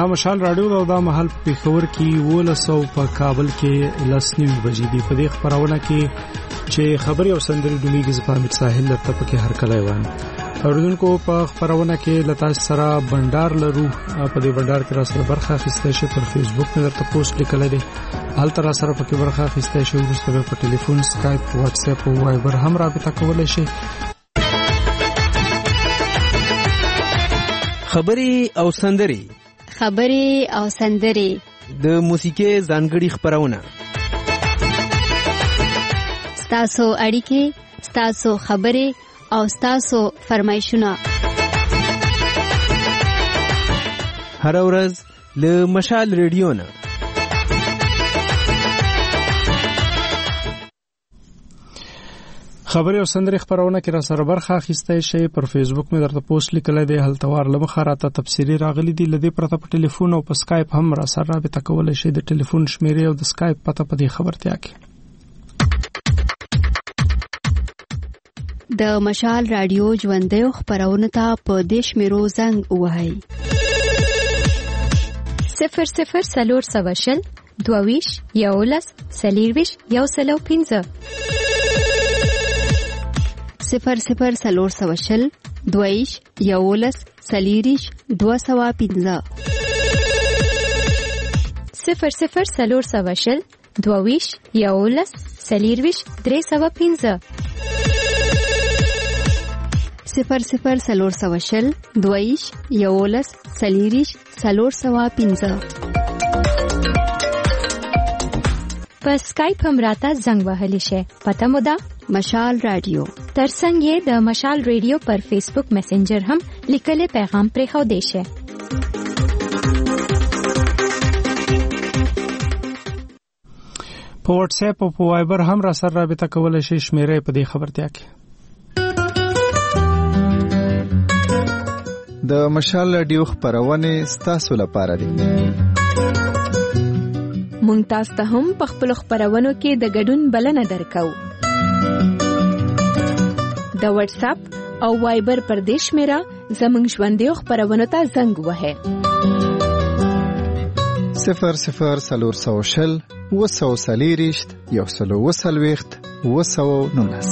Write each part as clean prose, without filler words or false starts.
دا مشال رادیو دا محل پېښور کې 1900 په کابل کې 10:30 بجې دی. په دې خبرونه کې چې خبري او سندري ډوميږي زپامت ساحل لته په کې هر کله وان اوردونکو په خبرونه کې لتا سره بندر لرو. په دې بندر کې را سره برخه اخیسته شي. پر فیسبوک نه درته پوسټ لیکل دي حال تر سره په کې برخه اخیسته شي. ورسته په ټلیفون سکایپ واتس اپ او وایبر هم رابطه کولای شي. خبري او سندري د موسیقي ځانګړي خبرونه ستاسو اړیکې ستاسو خبرې او ستاسو فرمایشونه هر ورځ له مشال ریډیو نه. خبري او سندري خبرونه کې را سره برخه اخیسته شي. پر فیسبوک مې درته پوسټ لیکل دي هلتوار لمخه راته تفصیلی راغلي دي. لدی پرته په ټلیفون او په سکایپ هم را سره رابطه کولای شي. د ټلیفون شمیرې او د سکایپ پته په دې خبرتیا کې. د مشال رادیو ژوندۍ خبرونه ته په دیش میرو زنګ وهاي 00 سلور سواشل دوویش یولس سلیرویش یو سلو 15 00 سلور سواشل دوویش یولس سلیریش 215 00 سلور سواشل دوویش یولس سلیرویش 315 00 سلور سواشل دویش یولس سلیریش سلور سوا 15 په سکایپ هم راته زنګ وهلی شي. پته مو ده مشال رادیو. ترڅنګ یې د مشال ریډیو پر فیسبوک میسنجر هم لیکلي پیغام پرې خو دی شي. په واتس اپ او په وایبر هم را سره رابطه کولای شي. شمیرې په دې خبرتیا کې. د مشال رادیو خبرونه ستاسو لپاره دي. مونږ تاسو ته هم په خپل خبرونو کې د ګډون بلنه درکو. د واتس اپ او وایبر پر دیش میرا زمونږ ژوندۍ خبرونو ته زنګ وهه 00 سلور سوشل وسو سلیریشت یو سلو وسلويخت وسو نونس.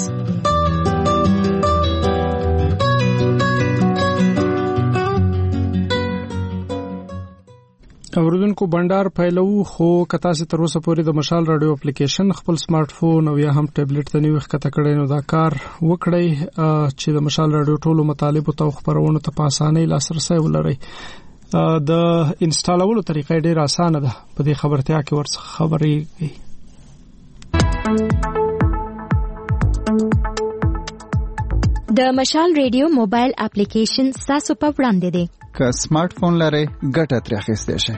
اوردونکو بندر پایلو خو کتا سي تر اوسه پورې د مشال رادیو اپلیکیشن خپل سمارټ فون او یا هم ټابلیټ ته نیو ښکته کړئ نو دا کار وکړئ چې د مشال رادیو ټولو مطالب او خبرونه ته په اسانۍ لاسرسي ولرئ. د انسټالولو طریقه ډیره اسانه ده. په دې خبرتیا کې ورڅ خبرې د مشال ریډیو موبایل اپلیکیشن تاسو په وړاندې دی. که سمارټ فون لرئ ګټه ترې اخیستئ شئ.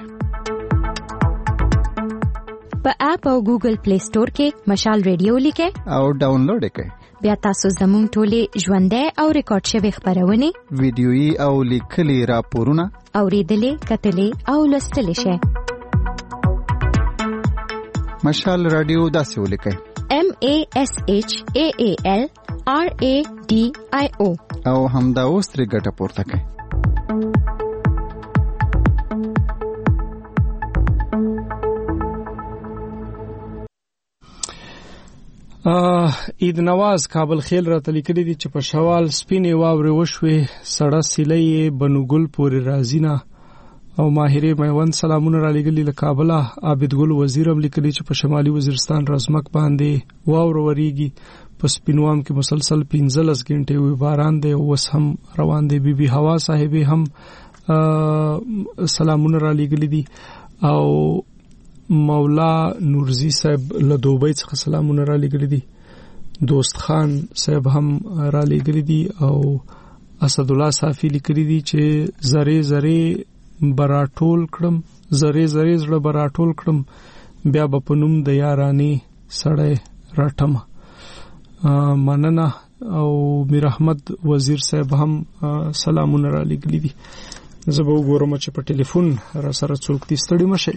په اپ او ګوګل پلی سٹور کې مشال ریډیو لیکئ او ډاونلوډ کړئ. بیا تاسو زموږ ټولې ژوندۍ او ریکارډ شوی خبرونه ویډیويي او لیکلي راپورونه اوریدلې کتلې او لوستلې شئ. مشال رادیو داسې ولیکئ MASHAALRADIO او همدا اوس ترې ګټه پورته کړئ. عید نواز کابل خیل را تلیکلی دي چې په شوال سپینې واورې وشوي سړه سیلې بنوګل پورې رازینا او ماهره میوند سلامونه را لګلی له کابل. عابد ګل وزیر هم لیکلی چې په شمالي وزیرستان رزمک باندې واور وریږي. په سپینوام کې مسلسل 15 غنټې وي باران دی او وس هم روان دی. بي بي هوا صاحبې هم سلامونه را لګلی دي او مولا نورزی صاحب له دوبۍ څخه سلامونه را لګلی دي. دوست خان صاحب هم را لګلی دي او اسد الله صافی لیکلی دي چې زری زری براټول کړم زری زری زړه براټول کړم بیا په پنوم د یارانی سړی راټم. مننه او میر احمد وزیر صاحب هم سلامونه را لګلی دي. زه به وګورم چې په ټلیفون را سره څوک دي. ستړي مشه.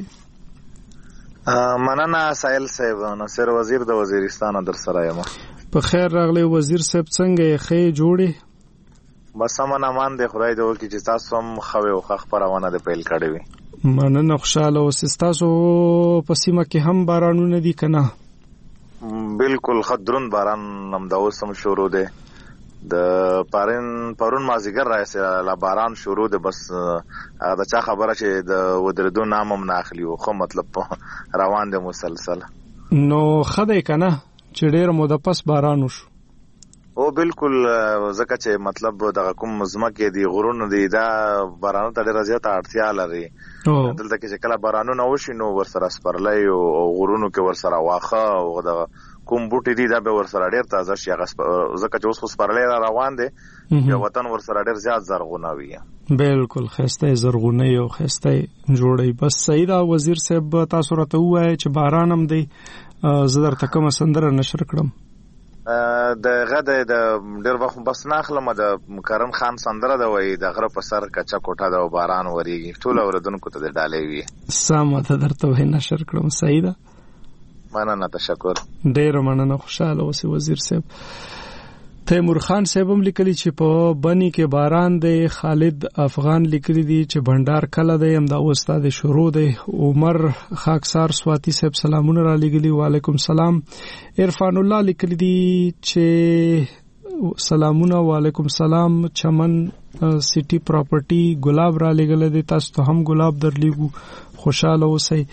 مننه سایل صاحب ناصر وزیر د وزیرستان در سره یم. په خیر راغلی وزیر صاحب څنګه یې خې جوړې؟ بس امن امان دی خدای دې وکړي چې تاسو هم خو خبرونه د پیل کړې وي. مننه خوشاله اوسې. تاسو په سیمه کې هم بارانونه دي کنه؟ بالکل خدرون باران هم دا اوس هم شروع دی. د پرون مازیګر راځي لا باران شروع دی، بس هغه د چا خبره چې د ودرېدو نام هم نه اخلي، خو مطلب روان دی مسلسل. نو خدای کنه چې ډېر موده پس باران وشو. او بالکل ځکه چې مطلب دغه کوم ځمکې دي غرونه دي دا بارانو ته ډېره زیاته اړتیا لري. دلته کې چې کله بارانونه وشي نو ورسره سپرلی او غرونو کې ورسره واښه او دغه کوم بوټي دي دا به ورسره ډېر تازه شي، ځکه چې اوس خو سپرلی را روان دی، بیا وطن ورسره ډېر زیات زرغونه وي. بالکل ښایسته زرغونی او ښایسته جوړی. بس صحیح ده وزیر صاحب، تاسو راته ووایئ چې باران هم دی، زه درته کومه سندره نشر کړم؟ دغه د ډېر وخت بس نه اخلم، د کرن خان سندره ده، وایي د غره په سر کچه کوټه ده او باران وریږي، ټول اوریدونکو ته د ډالۍ وي. سمه ده، درته وایي نشر کړم. صحیح ده، مننه، تشکر. ډېره مننه، خوشاله اوسې وزیر صاحب. تیمور خان صاحب هم لیکلي چې په بني کې باران دی. خالد افغان لیکلي دي چې بندر کله دی، هم دا استاد شروع دی. عمر خاکسار سواتی صاحب سلامونه را لګلي، وعلیکم سلام. عرفان الله لیکلي دي چې سلامونه، وعلیکم سلام. چمن سیټي پراپرټي ګلاب را لګل دي، تاسو ته هم ګلاب درلیږو، خوشاله اوسئ.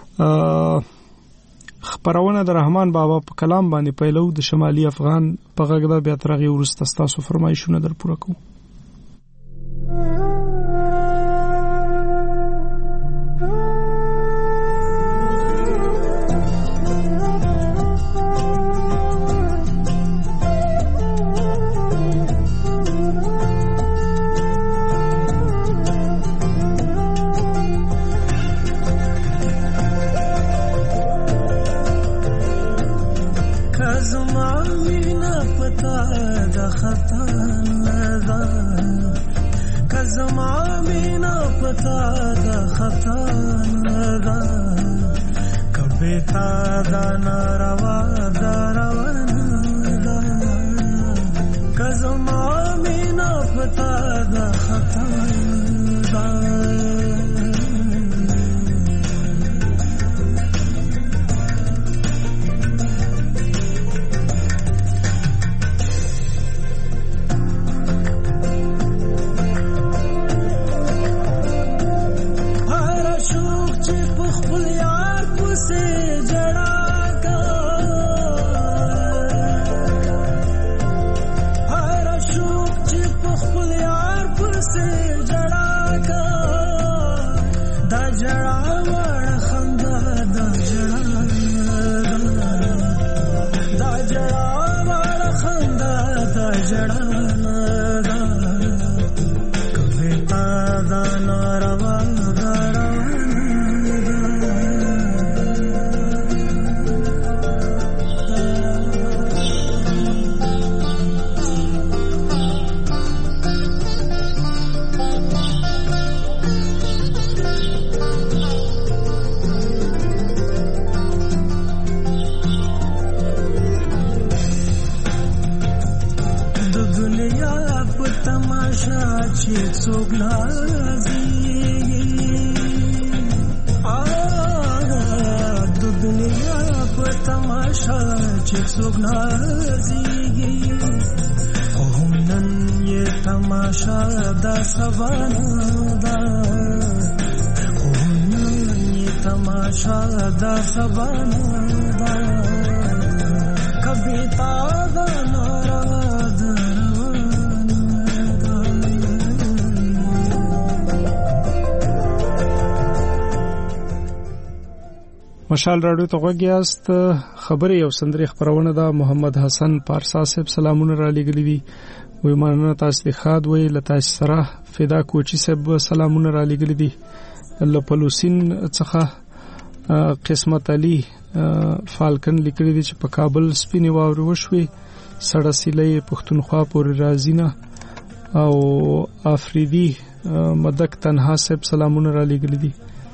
خبرونه د رحمان بابا په کلام باندې پیلو د شمالي افغان په غږ دا بیا ترغي ورسته تاسو فرمایشونه در پوره کوم. مشال رادیو ته غوږیاست. خبرې یو سندري خبرونه ده. محمد حسن پارسا صاحب سلامونه را لګلي دي، وی مننه تاسو ته خاد وی لته سره فدا کوچی صاحب سلامونه را لګلي دي. لپلوسین څخه قسمت علي فالکن لیکلي دي چې په کابل سپینې واوري وشوي، سړه سیلې پښتونخوا پورې رازینه. او افریدي مدک تنها صاحب سلامونه را لګلي دي،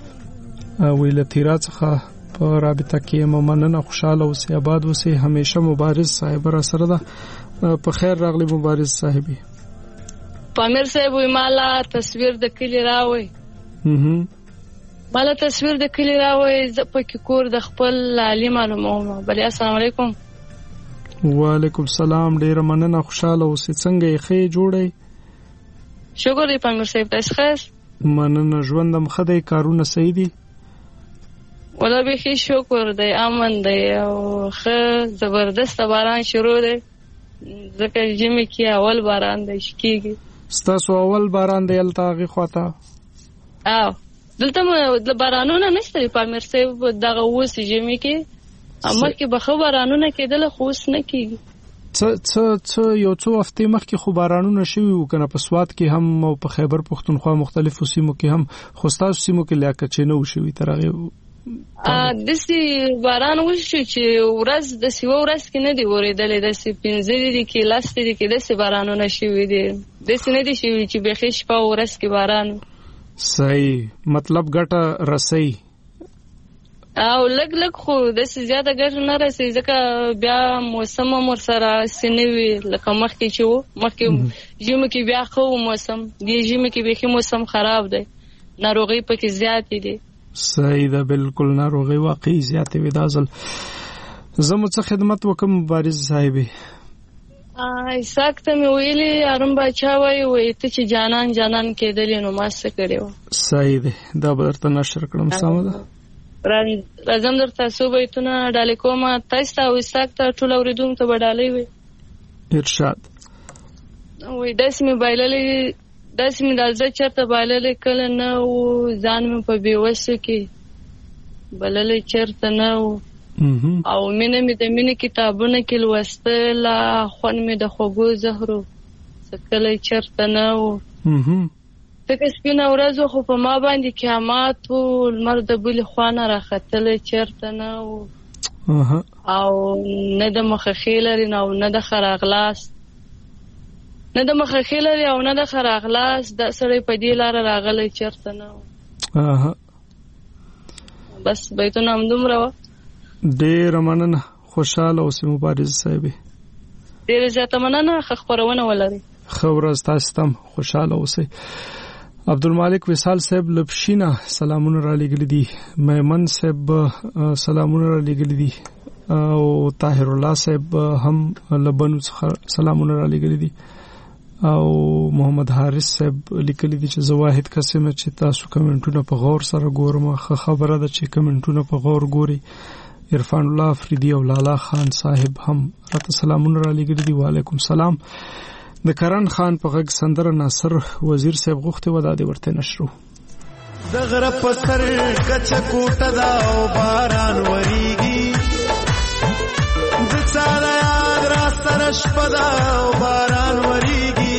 وی لتیرا څخه په رابطه کې مننه، خوشاله اوسئ، آباد اوسئ. همیشه مبارز صاحب را سره ده. په خیر راغلی مبارز صاحبي. پامیر صاحب وی مالا تصویر د کلی راوي. مالا تصویر د کلی راوي ز پکې کور د خپل علي معلوموم. بل السلام علیکم. وعلیکم السلام. ډیر مننه. خوشاله اوسې. څنګه یې؟ ښه جوړې؟ شکر دی پنګور صاحب. تاسو ښه؟ مننه. ژوندم ښه دی؟ کارونه صحیح دي؟ ولا به خې شکر دی. امن دی او ښه زبردست باران شروع دی. ځکه جمعې کې اول باران دی شکیږي. ستاسو اول باران دی الته هغې خواته؟ او دلته د بارانونه نشته دی پامیر صاحب. دغه اوس جمعې کې مخکې به ښه بارانونه کېدل خو اوس نه کېږي. څه یو څو هفتې مخکې خو بارانونه شوي وو که نه؟ په سوات کې هم او په خیبر پښتونخوا مختلفو سیمو کې هم، خو ستاسو سیمو کې لیاقت نه و شوي تر هغې؟ داسې باران وشو چې ورځ داسې یوه ورځ کې نه دي اورېدلی. داسې 15 دي کې 10 دي کې داسې بارانونه شوي دي. داسې نه دي شوي چې بیخي شپه او ورځ کې باران. صحیح. مطلب ګټه رسي او لږ لږ خو داسې زیاته ګټه نه رسي ځکه بیا موسم هم ورسره هسې نه وي لکه مخکې چې و. مخکې ژمي کې بیا ښه و موسم. دې ژمي کې بیخي موسم خراب دی. ناروغۍ پکې زیاتې دي. صحیح ده. بالکل ناروغۍ واقعي زیاتې وي دا ځل. زه مو څه خدمت وکم مبارز صاحبې؟ اساک ته مې ویلي هارون باچا وایي ته چې جانان جانان کېدلې نو ما څه کړی و. صحیح ده. دا به درته نشر کړم. سمه ده. راځم درته څو بیتونه ډالۍ کوم تاسو ته او اساک ته ټول اورېدونکو ته به ډالۍ وي. ارشاد. وایي داسې مې بایللې داسې مې دا زه چېرته بایللی کله نه و. ځان مې په بېوسو کې بللی چېرته نه و. او مینه مې د مینې کتابونه کې لوستله. خوند مې د خوږو زهرو څه کلی چېرته نه و. ځکه سپینه ورځ خو په ما باندې قیامت و. لمر د بلې خوا نه راختلی چېرته نه و. او نه د مخه ښې لري او نه د ښه راغلاست. نه د مخه ښې لري او نه د ښه راغلاست. دا سړی په دې لاره راغلی چېرته نه و. بس بیتونه همدومره وه. ډېره مننه. خوشحاله اوسې مبارز صاحبې. ډېره زیاته مننه. ښه خپرونه ولرئ. ښه ورځ تاسو ته هم. خوشحاله اوسئ. عبدالمالک وصال صاحب لپشینه سلامونه را لېږلي دي. میمن صاحب سلامونه را لېږلي دي او طاهر الله صاحب هم لبنو څخه سلامونه را لېږلي دي او محمد حارث صاحب لیکلي دي چې زه واحد کس یم چې تاسو کمنټونه په غور سره ګورم. ښه خبره ده چې کمنټونه په غور ګوري. عرفان الله افریدي او لالا خان صاحب هم راته سلامونه را لېږلي دي. وعلیکم سلام. د کرن خان په غږ سندره ناصر وزیر صاحب غوښتې وه. دا دې ورته نشرو. د غره په سر کچه کوټه ده او باران وریږي. د چا د یاد را سره شپه ده او باران وریږي.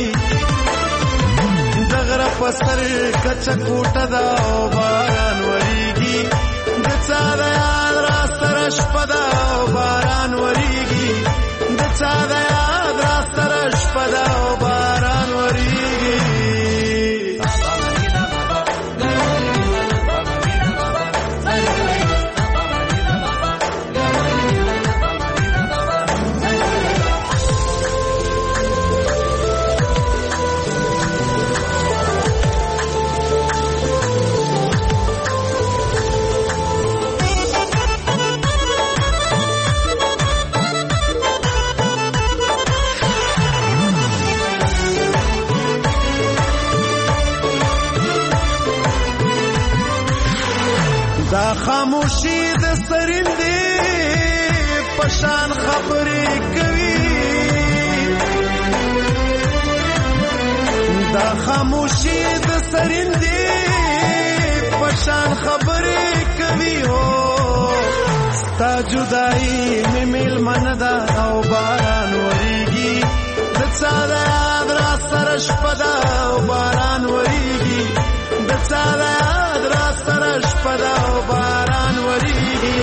د غره په سر کچه کوټه ده او باران وریږي. د چا د یاد را سره شپه ده او باران وریږي. د چا د یاد را سره شپه ده او باران وریږي. دا خاموشي د سرندې پشان خبرې کوي. دا خاموشي د سرندې پشان خبرې کوي. هو ستا جدایي مې میلمن ده او باران وریږي. د چا د یاد را سره شپه ده او باران وریږي. د چا د یاد را سره شپه ده او باران وریږي.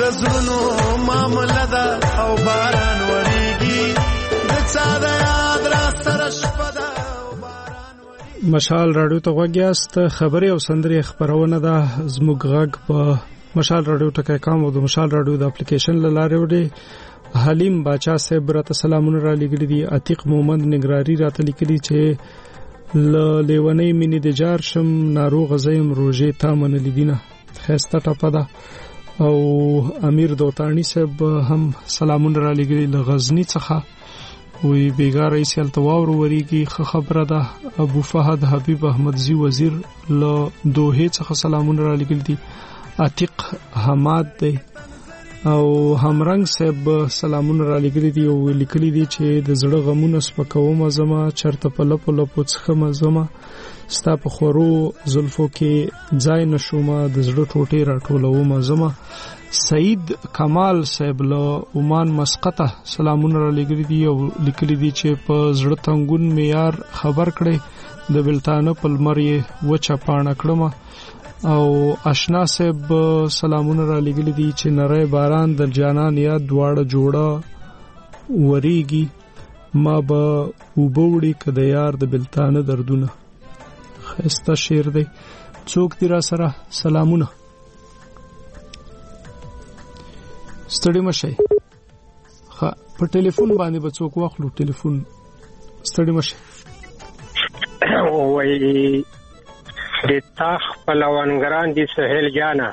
زړونو معامله ده او باران وریږي د چا د یاد را سره شپه ده. مشال رادیو ته غوږیاست. خبري او سندري خبرونه ده زموږ غږ په مشال رادیو ټکای کام او د مشال رادیو د اپلیکیشن لاره وړي. حلیم باچا صاحب راته سلامونه را لګړي دي. عتیق محمد نگراری راته لیکلي چې لیونی مینې د جار شم ناروغ زیم روزه تا من لیدینه خسته ټپه ده. او امیر دوتانی صاحب هم سلامونه را لګړي له غزنی څخه وی بیګا رئیس التواور وریږي خبره ده. ابو فهد حبیب احمدزی وزیر له دوه څخه سلامونه را لګړي دي. عتیق حماد دی او همرنګ صاحب سلامونه را لګړي دي او لیکلي دي چې د زړه غمونه سپکوم زما چرته په لپو لپو څخه زما ستا په خورو زلفو کې ځای نشومه د زړه ټوټې راټولوم زما. سعید کمال صاحب له عمان مسقطه سلامونه را لګړي دي او لیکلي دي چې په زړه تنګون معیار خبر کړي د بلتانه په لمر یې وچه پاڼه کړم. او آشنا صاحب سلامونه را لګړي دي چې نری باران د جانان یا دواړه جوړه وریږي ما به وبوړي کده یار د بلتانه دردونه. خسته شعر دی. څوک دی را سره سلامونه. ستړي مشي په ټلیفون باندې به څوک واخلو ټلیفون. ستړي مشي وای د تاخ پلوانګران دي سهیل جانا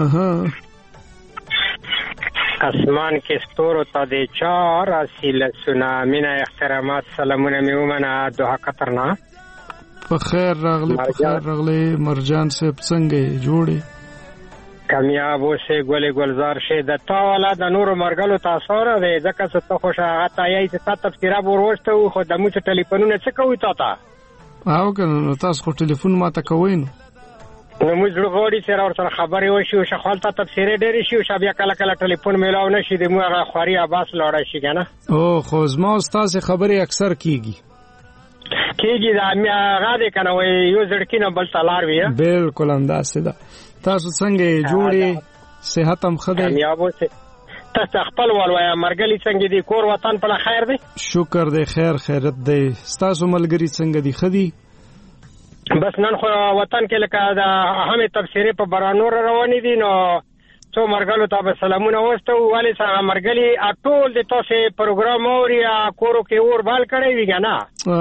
اسمان کې ستورو ته د چار اصل سنامینه احترامات سلامونه میومنه دوه قطرنا. په خیر راغلی مرجان صاحب څنګه جوړي کامیاب اوسه ګل گلزار شه د تا والا د نور مرګلو تاسو را دی ځکه څه ته خوشا غتا یې ته تفسیره ورسته خو د موږ ټلیفونونه څه کوي تا او کنه تاسو خو ټلیفون ماته کوئ نو موږ غوړي سره ورته خبرې وشي او شخوال ته تفسیره ډېری شي او شابه کله کله ټلیفون میلاو نشي د موږ خوري عباس لاړ شي کنه. او خو زما استاد خبرې اکثر کیږي دا مې غاده کنه وي یو ځړکینه بل تلار وی. بالکل انداسه ده. تاسو څنګه جوړي صحت هم خدای کامیاب اوسه تاسو خپل ولوي مرګلي څنګه دي کور وطن په خیر دی. شکر دی خیرت دی. تاسو ملګری څنګه دي خدي بس نن خو وطن کې لکه دا اهمه تفسیره په برانور روانې دي نو څو مرګلو ته سلامونه وستو والي سره مرګلي ټول د تاسو پروګرام اوري کورو کې اور بال کړی وی کنه.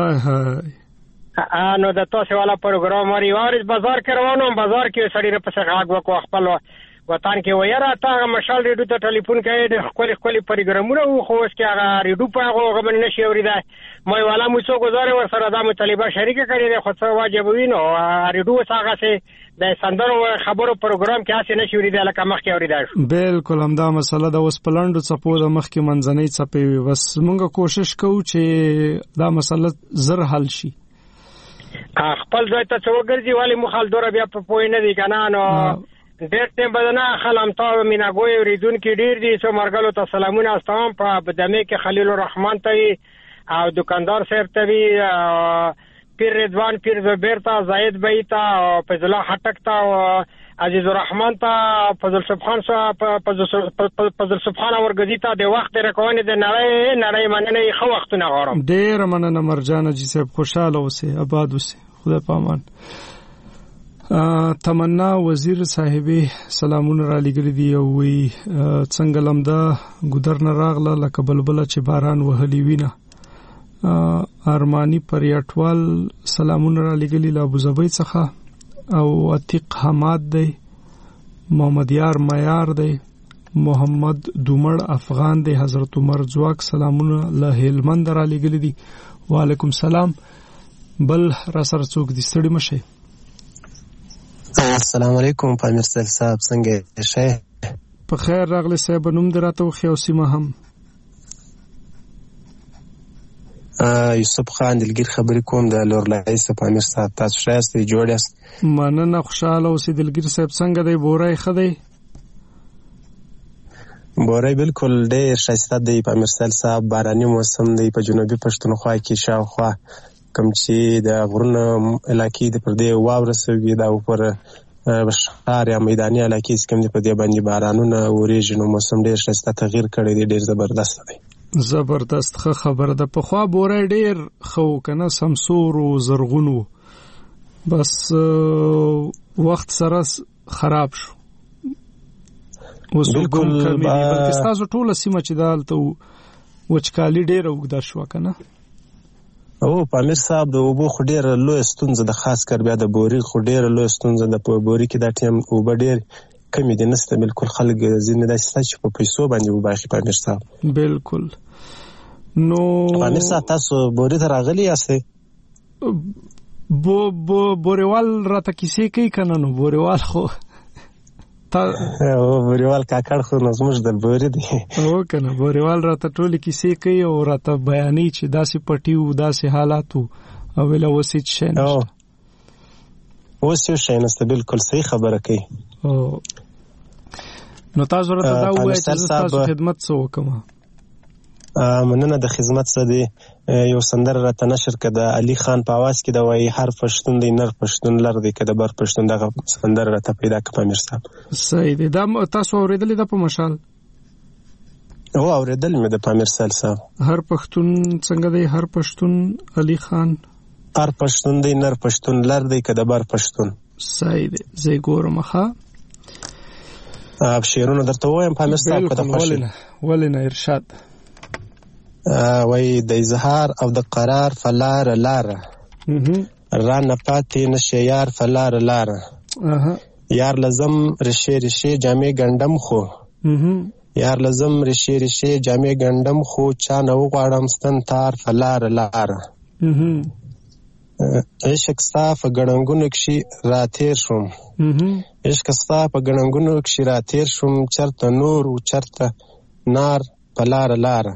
نو د تاسو والا پروګرام اوري وارث بازار کې روانو بازار کې سړی په څه غاګ وکړو خپل وطن کې ویرا تا مشال ریډو ته ټلیفون کوي د خپل پروګرامونه خو اوس کې هغه ریډو په هغه غمن نشي اوریدا مې والا مو څو گزارې ور سره د مطالبه شریک کړی دی خو څه واجب وینو ریډو څنګه سه د سندرو خبرو پروګرام کې اسې نشي اوریدا لکه مخ کې اوریدا. بالکل همدا مسله د اوس پلانډو څپو د مخ کې منځنۍ څپې بس موږ کوشش کوو چې دا مسله زر حل شي. خپل ځای ته څوګرځي والی مخال دوره بیا په پوی نه دی کنه نو ډېر ټیم بدنه خلم تا مینا ګوي ریدون کې ډېر دي سو مرګلو ته سلامونه استوم په بدمه کې خلیل الرحمن ته او دکاندار صاحب ته پیر رضوان پیر زبیر ته زاید بیتا فضل الله حټک ته عزیز الرحمن ته فضل سبحان فضل سبحان ورګزی ته د وخت رکوونه د نړۍ مننه خو وختونه غواړم. ډېر مننه مرجان جی صاحب خوشاله اوسه آباد اوسه خدای پامان. تمنا وزیر صاحبې سلامونه را لګړي دي او وی څنګه لمدا ګودر نه راغله لکه بلبل چې باران وهلی وینه. ارمانی پریاټوال سلامونه را لګړي له ابوظبي څخه او عتیق حماد دی محمد یار معیار دی محمد دومړ افغان دی حضرت عمر زواک سلامونه له هلمند را لګړي دي. وعلیکم سلام. بل را سره څوک دي ستړي مشه. السلام علیکم پامیر صاحب څنګه شه په خیر راغلی صاحب نوم دراته خو او سیمه هم یوسف خان دلګر خبرې کوم د لورلای صاحب پامیر صاحب تاسو شایسته جوړیاست مننه خوشاله اوسې دلګر صاحب څنګه دی بورای خدای بورای بالکل ډېر شایسته دی پامیر صاحب باراني موسم دی په جنوبي پښتونخوا کې شاوخوا کوم چې د غرونو علاقې د پردې واوره سوي دا پر شهر یا میداني علاقې چې کوم دي په دې باندې بارانونه وریږي نو موسم ډېر ښایسته تغییر کړی دی، ډېر زبردست دی. زبردست ښه خبره ده. پخوا بوری ډېر ښه و که نه، سمسور و زرغون و، بس وخت سره خراب شو. اوس وګم کمی دی، بلکې ستاسو ټوله سیمه چې ده هلته وچکالي ډېره اوږده شوه که نه؟ او پامیر صاحب د اوبو خو ډېره لویه ستونزه ده، خاص کر بیا د بوري خو ډېره لویه ستونزه ده. په بوري کې دا ټیم اوبه ډېر کمی دي، نشته بالکل. خلک ځینې داسې شته چې په پیسو باندې اوبه اخلي. پامیر صاحب بالکل. نو پامیر صاحب تاسو بوري ته راغلي یاستئ؟ بوریوال راته کیسې کوي که نه؟ نو بوریوال خو بوریوال کاکړ خو نو زموږ د بوري دی. او که نه، بوریوال راته ټولې کیسې کوي او راته بیانوي چې داسې پټي وو، داسې حالات وو، او ویله اوس هېڅ شی نشته. اوس یو شی نشته، بالکل صحیح خبره کوي. نو تاسو راته دا ووایئ چې زه ستاسو خدمت څه وکړم؟ مننه د خدمت څه دی. یو سندره راته نشر که د علي خان په اواز کې ده، وایي هر پښتون دی نر پښتون لر دی که د بر پښتون. دغه سندره راته پیدا که پامیر صاحب. صحیح دی. دا تاسو اورېدلې ده په مشال؟ او اورېدل مې د پامیر صاحب. هر پښتون څنګه دی؟ هر پښتون علي خان هر پښتون دی نر پښتون لر دی که د بر پښتون. صحیح دی. زه یې ګورم. ښه شعرونه درته ووایم پامیر صاحب که د خوښي؟ ولې نه، ارشاد. وای د اظهار او د قرار فلاره لاره، رانه پاتې نشه یار فلاره لاره، یار لزم رشې رشې جامې ګنډم خو، یار لزم رشې رشې جامې ګنډم خو، چا نه وغواړم ستن تار فلاره لاره، عشق ستا په ګړنګونو کښې راتېر شوم، عشق ستا په ګړنګونو کښې راتېر شوم، چرته نور و چرته نار په لاره لاره،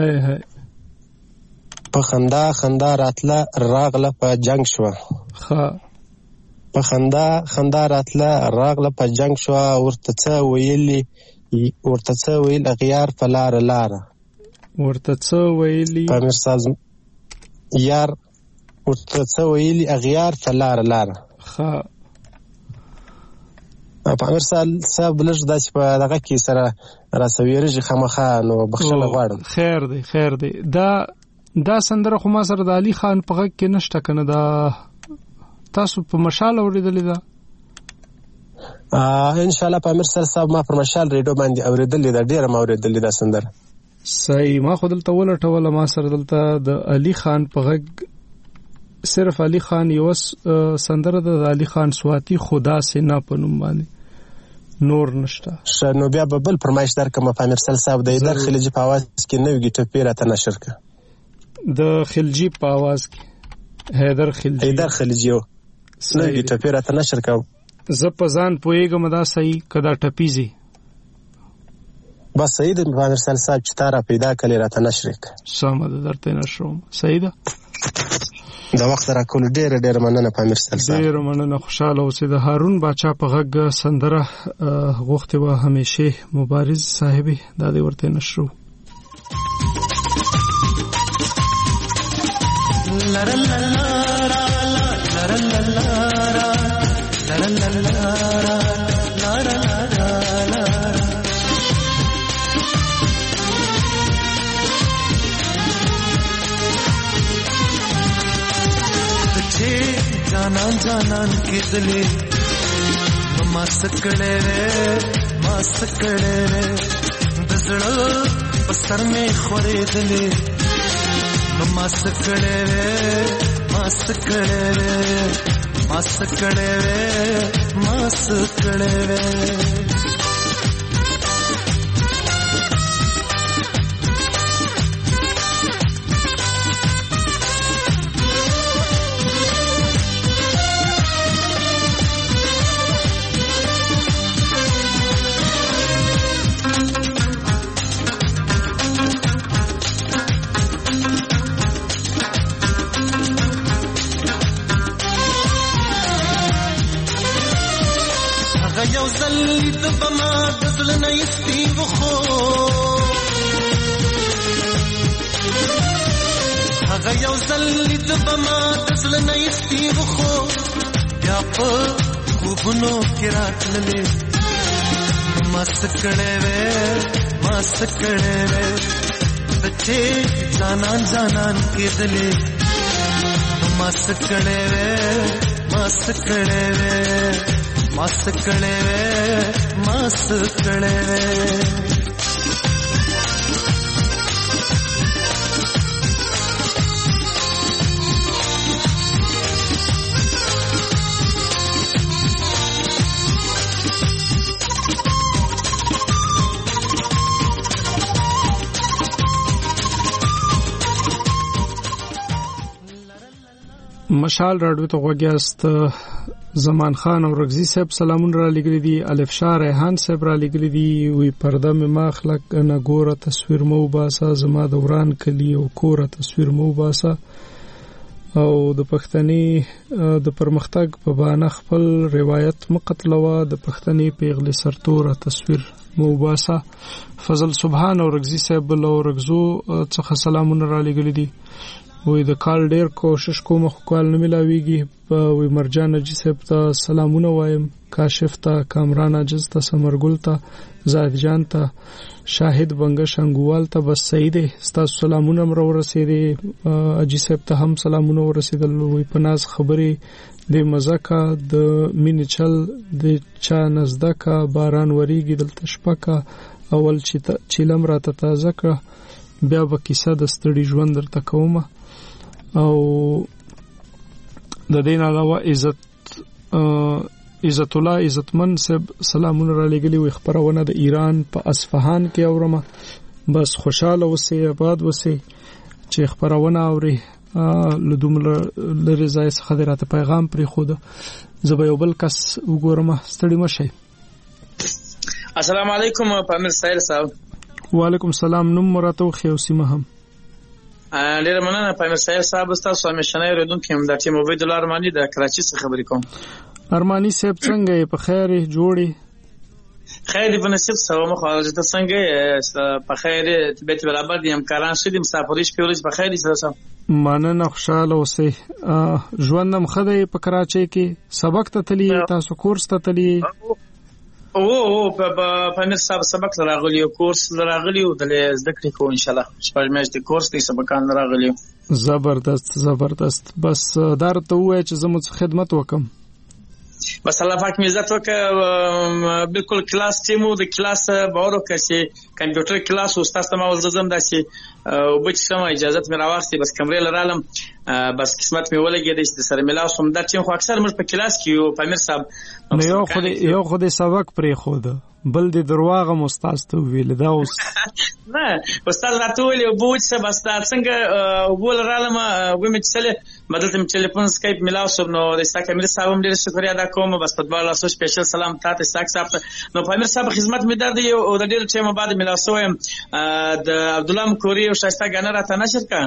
په خندا خندا راتله راغله په جنگ شوه، په خندا خندا راتله راغله په جنگ شوه، ورته څه ویل اغیار په لاره لاره، ورته څه ویلي پامیر صاحب یار، ورته څه ویلي اغیار په لاره لاره. پامیر صاحب لږ داسې په دغه کې سره راسویرېږي خامخا، نو بخښنه غواړم. خیر دی خیر دی. دا سندره خو ما سره د علي خان په غږ کې نشته که نه؟ دا تاسو په مشال اورېدلې ده؟ انشاءالله پامیر صاحب ما پر مشال ریډیو باندې اورېدلې ده، ډېره ما اورېدلې ده سندره. صحیح. ما خو دلته ولټوله، ما سره دلته د علي خان په غږ صرف علي خان یو سندره ده، د علي خان سواتی خدا سے نه په نوم باندې، نور نشته. نو بیا به بل فرمایش درکړم پامیر صاحب، د ایدر خلجي په اواز کې نوې ټپې راته نشر کړه. د خلجي په اواز کې ایدر خلجي نوې ټپې راته نشر کړه. زه په ځان پوهېږم دا صحیح که دا ټپیزي؟ بس صحیح ده پامیر صاحب چې تا را پیدا کړې راته نشر کړه. سمه ده، درته نشروم. صحیح ده. د وخت راکولو ډېره ډېره مننه پامیر صاحب. ډېره مننه، خوشحاله اوسې. د هارون باچا په غږ سندره غوښتې وه همیشه مبارز صاحبې، دا دې ورته نشرو. جانان کې دلې مست کړې د زړه په سر مې خورې دلې مست کړې یو ځل د بما د زړه نه ایستي وخو هغه یو ځل د بما د زړه نه ایستي وخو بیا په خوبونو کې راتللې مست کړې وې بچې ځانان کې دلې مست کړې وې مشال راډیو ته غوږیاست. زمان خان او رغزی صاحب سلامونه را لګری دي. الف شاه ریحان صاحب را لګری دي. وی پرده مې ماخلک نه ګوره تصویر مو باسا زما دوران کلی او کوره تصویر مو باسا او د پښتني د پرمختګ په بانه خپل روایت مقتلوا د پښتني پیغلې سرتوره تصویر مو باسا. فضل سبحان او رغزی صاحب له رغزو څخه سلامونه را لګری دي. وی د کال ډیر کوشش کوم خو کال نه ملاویږي. وی مرجان نجی صاحب ته سلامونه وایم، کاشف ته، کامران عجز ته، سمرګل ته، زاهد جان ته، شاهد بنګ شنګوال ته. بس صحیح دی، ستاسو سلامونه مر ورسېدي. اجي صاحب ته هم سلامونه ورسېدل. وی پناز خبرې د مزکا د مين چل د چا نزدکا باران وریږي دلته شپکا اول چې لم راته تازه کړه بیا به کیسه د ستړي ژوند درته کومه. او د دین علاوه عزت الله عزتمن صاحب سلامونه را لګلی. وي خبرونه د ایران په اصفهان کې اورمه. بس خوشاله اوسئ، آباد اوسئ چې خبرونه اوري. لدوم لري ځای څخه راته پیغام پرې خو ده زبې یو بل کس وګورم. ستړي مشه. السلام علیکم پامیر سایل صاحب. وعلیکم السلام. نوم مراتو خیوسیمه هم. ډیر مننه پامیر سایل صاحب. تاسو همیشنه ریدونکو هم د ټیم عبید الله ارمانی د کراچي څخه خبرې کوم. ارمانی صاحب څنګه په خیر جوړي؟ خیر دی په نصیب سره مخ راځي. ته څنګه په خیر طبيعت برابر دي؟ همکاران شې دي مسافرې شپې ورځ په خیر دي سره؟ مننه، خوشاله اوسئ. ژوندم خدای په کراچي کې سبق ته تلی، تاسو کورس ته تلی؟ او په امیر صاحب سبق راغلی او کورس راغلی او د زده کړې کو ان شاء الله شپږ میاشتې کورس دی سبقان راغلی. زبردست. بس درته وای چې زموږ خدمت وکم. بس الله پاک می عزت وکړه. بالکل کلاس ټیمو د کلاس باور وکړي چې کمپیوټر کلاس استاد ته ما ولزم داسي او به چې سم اجازه مې راوستي. بس کمرې لرالم، بس قسمت مې ولګي د سره ملاو سم د ټیم خو اکثر موږ په کلاس کې یو پامیر صاحب یو خو د سبق پرې خو ده بل د دروغه مستاز ته ویل دا اوس نه استاد راته ویل بوج څه بس دا څنګه وول رالم ومه چې بدلته مې ټلیفون سکایپ ملاو سم نو د ساک امیر صاحب هم ډیر شکریا ادا کوم. بس په دواړه لاسو سپیشل سلام تاسو ساک صاحب نو پامیر صاحب خدمت مې درد او د ډیر ټیم بعد ملاو سوم د عبد الله مکوري او شایسته غنه راته نشر کړ.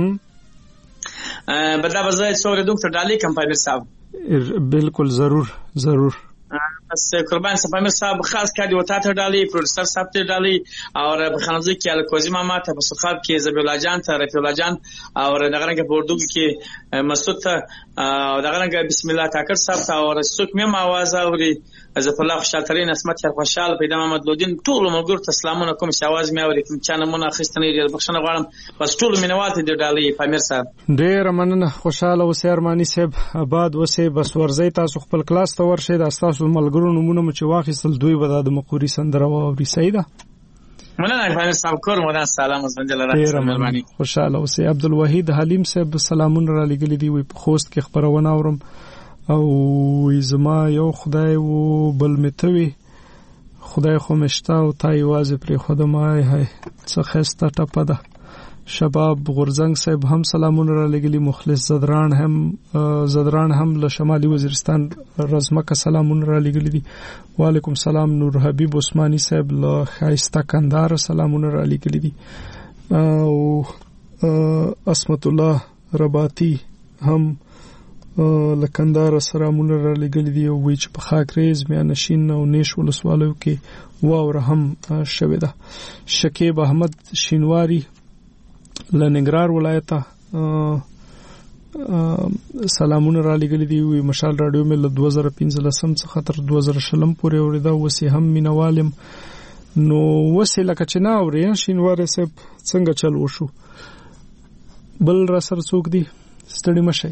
بدا بزای څو ډاکټر ډالي کم پامیر صاحب. بالکل ضرور. بس قربان صاحب امیر صاحب خاص کاری وتا ته ډالي، پروډوسر صاحب ته ډالي او په خنځي کې الکوزي ماما ته په سخاب کې زبی الله جان ته رفیع الله جان او دغه رنګ په اردو کې مسعود ته او دغه رنګ بسم الله کاکر صاحب ته او رسوک مې आवाज اوري عزت الله خوشالترین اسمت خوشحال پیدا محمد لودین ټول موږ ته سلامونه کوم چې आवाज مې اوري کوم چا نمونه خستنې ډیر بخښنه غواړم. بس ټول مینوال ته ډالي پامیر صاحب ډیر مننه. خوشاله اوسئ ارمانی صاحب، آباد اوسئ. بس ورځي تاسو خپل کلاس ته ورشئ. تاسو ملګرو نمونه چې واخیستل دوی به د مقوري سندره واوري. صحیح ده؟ مننه پامیر صاحب کور مودان سلام زنجل راځي مهرباني. خوشاله اوسئ. عبدالوحید حلیم صاحب سلامونه را لګلې دي. وي په خوست کې خبرونه اورم او زما یو خدای وو بل متوي خدای خو مشتا او تای واز پر خدای هاي څه خسته ټپه ده. شباب غورزنګ صاحب هم سلامونه را لګلي. مخلص زدران هم له شمالي وزیرستان رزمکه سلامونه را لګلي دي. وعلیکم سلام. نور حبیب عثماني صاحب له خایسته کندهار سلامونه را لګلي دي. او اسمت الله رباطي هم لکندار سلامونه را لګلي دي. او وی چې په خاکریز میانشین او نیش ولسوالو کې واوره هم شوه ده. شکیب احمد شینواری لنګرار ولایت سلامونه را لګل دي وي مشال رادیو مې له 2015 څخه تر 2020 پورې اوریدا وسې هم مینوالم نو وسې لکه چې نا اوري شینواره صاحب څنګه چل وشو بل را سره څوک دی ستړي مشه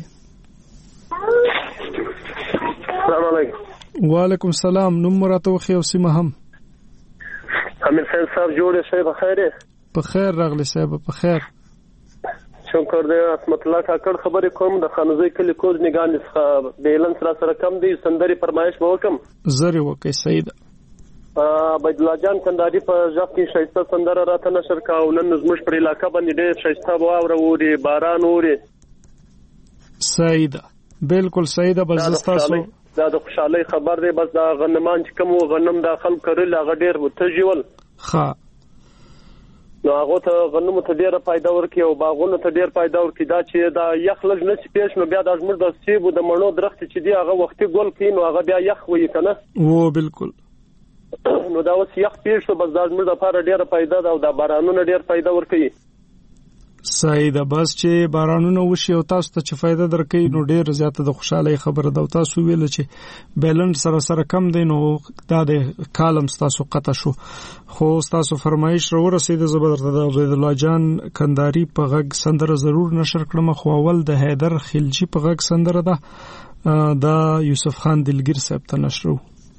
السلام علیکم وعلیکم السلام نوم مراته خو او سیمه هم امیر صاحب جوړه شه په خیره په خیر راغلی صاحب په خیر شکر دې اسمت الله کاکړ خبرې کوم د خانوزي کلی کوز نگان څخه بیلنس را سره کم دی سندري فرمایش وکم زری وکي سید عبد الله جان کنداري په ځخ کې شایسته سندره راته نشر کاو نن زموږ پر علاقې باندې ډېر شایسته واوره ووري باران ووري سید بالکل سید بس تاسو دا د خوشحالي خبر دی بس دا غنمان چې کوم غنم د خلک کړل هغه ډېر وتجول ښه نو هغه ته غنمو ته ډیره پیدا ورکي او باغونو ته ډیر پیدا ورکي دا چې دا یخ لږ نه پیښ نو بیا د زموږ د سیبو د مڼو درخت چې دی هغه وختي ګل کین نو هغه بیا یخ وي کنه و بالکل نو دا اوس یخ پیښ شو بس دا زموږ لپاره ډیره پیدا ده او دا بارانونه ډیر پیدا ورکي سید بس چې بارانونه وشي او تاسو ته چې فائدہ درکې نو ډیر زیاته د خوشاله خبره ده او تاسو ویل چې بیلنس سره کم دی نو دا د کالم تاسو قطع شو خو تاسو فرمایش رو رسید زبردست د عبد الله جان کنداری په غږ سندره ضرور نشر کړم خو اول د حیدر خلجی په غږ سندره ده دا یوسف خان دلګر صاحب ته نشرو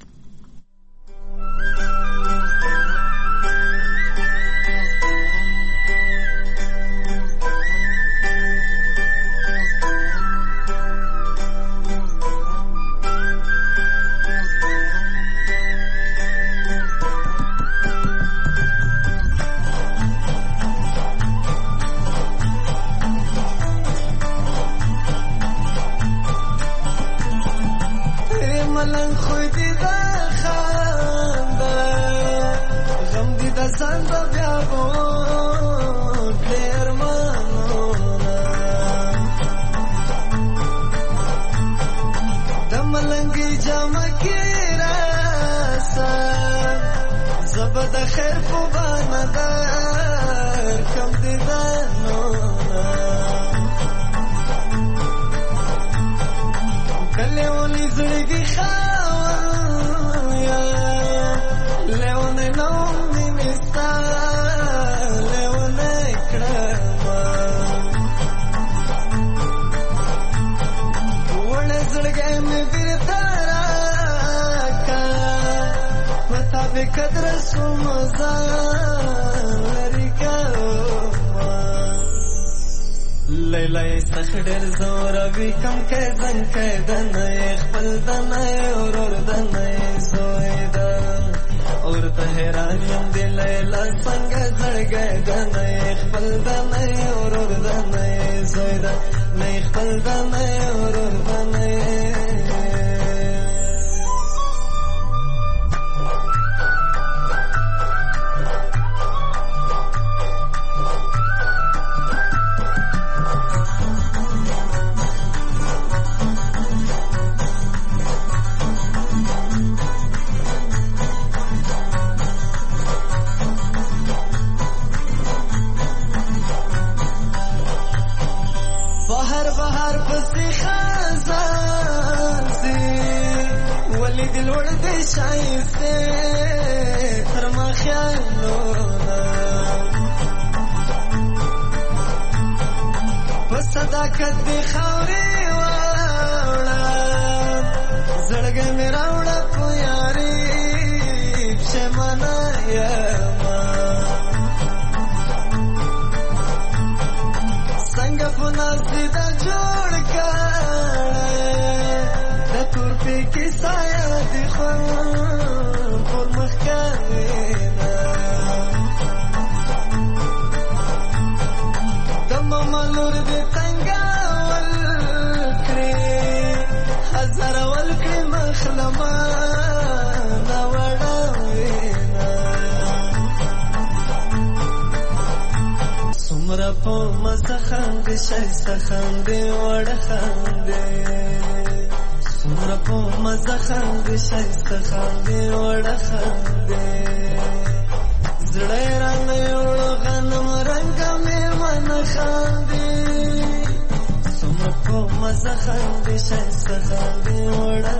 ډېر زور وی کم کې ځن کې دنه خپل دنه اور دنه زویدا اور ته حیران یم د لیلا څنګه زړګې دنه خپل دنه اور دنه زویدا نه خپل دنه اور دنه شایسته تر ما خیالونه په صداقت دی خاورې واړه زړګې مې راوړه په یاري پښېمانه یمه څنګه په نصیده جوړ کړی د تورپې کیسه یادې خو پر مخ کړینا د ماما لور دې څنګه ولکړې هزار ولکړې مخلما دا وړاوینا څومره په مزه خاندې شایسته خاندې وړه خاندې څومره په مزه خاندې شایسته خاندې وړه خاندې زړه رانه یوړو غنم رنګه مېرمنه خاندې څومره په مزه خاندې شایسته خاندې وړه